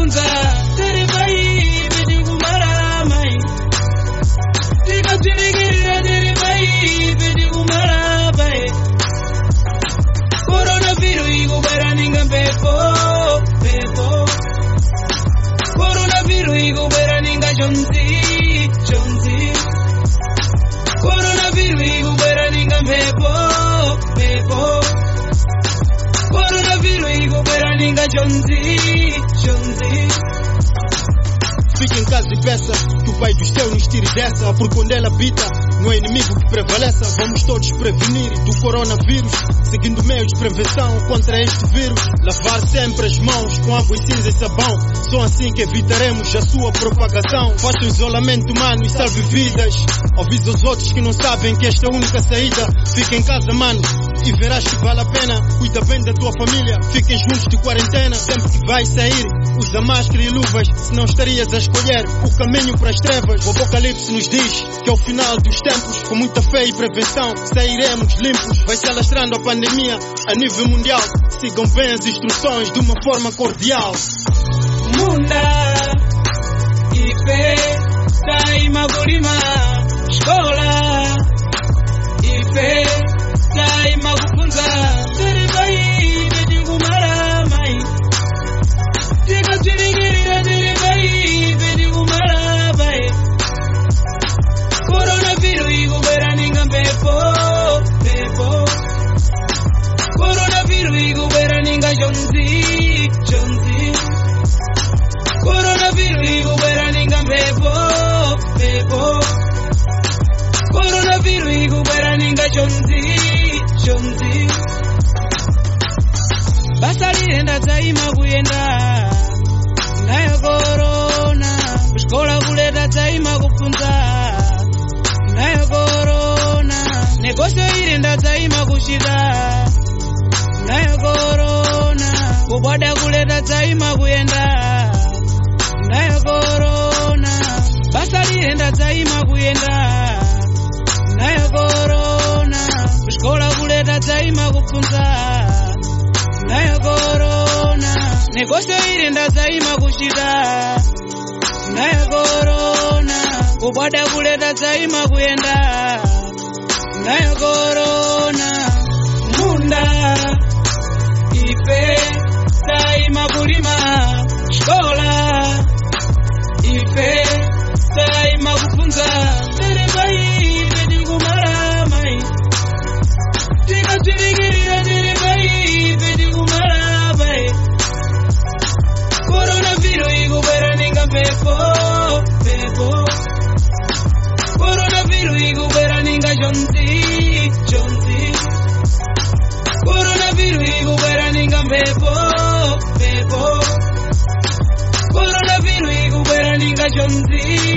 makupunza Teribai bedi kumara mai Tika tirigirira teribai bedi kumara bai Coronavirus igubera ninga pepo Coronavirus igubera ninga chonzi Coronavirus igubera ninga pepo Coronavirus igubera ninga chonzi Fica em casa e peça que o pai dos teus nos tire dessa, porque onde ela habita não é inimigo que prevaleça. Vamos todos prevenir do coronavírus, seguindo meios de prevenção contra este vírus. Lavar sempre as mãos com água e cinza e sabão, só assim que evitaremos a sua propagação. Faça o isolamento humano e salve vidas. Avisa os outros que não sabem que esta é a única saída. Fica em casa, mano, e verás que vale a pena. Cuida bem da tua família, fiquem juntos de quarentena. Sempre que vais sair, usa máscara e luvas, senão estarias a escolher o caminho para as trevas. O Apocalipse nos diz que ao final dos tempos, com muita fé e prevenção, sairemos limpos. Vai se alastrando a pandemia a nível mundial. Sigam bem as instruções de uma forma cordial. Munda Ife Taima Gurima Escola Ife Taima Kupunza Teribai bedi kumara mai Tika tirigirira teribai bedi kumara bai Coronavirus igubera ninga pepo Coronavirus igubera ninga chonzi Coronavirus igubera ninga pepo Coronavirus igubera ninga chonzi Basa lienda taima kuyenda nayo corona Kushkola kuleta taima kufunza nayo corona Negosyo irenda taima kushida nayo corona Kubwada kuleta taima kuyenda nayo corona Basa lienda taima kuyenda nayo corona Kushkola kuleta taima kufunza nayo corona Negosyo irenda taima kushida nayo corona Kubwada kuleta taima kuyenda nayo corona Munda Ife Taima Kulima Escola Ife Taima Kupunza Teribai bedi kumara mai Tika tirigirira teribai bedi kumara bai Coronavirus igubera ninga pepo Coronavirus igubera ninga chonzi Coronavirus igubera ninga pepo Coronavirus igubera ninga chonzi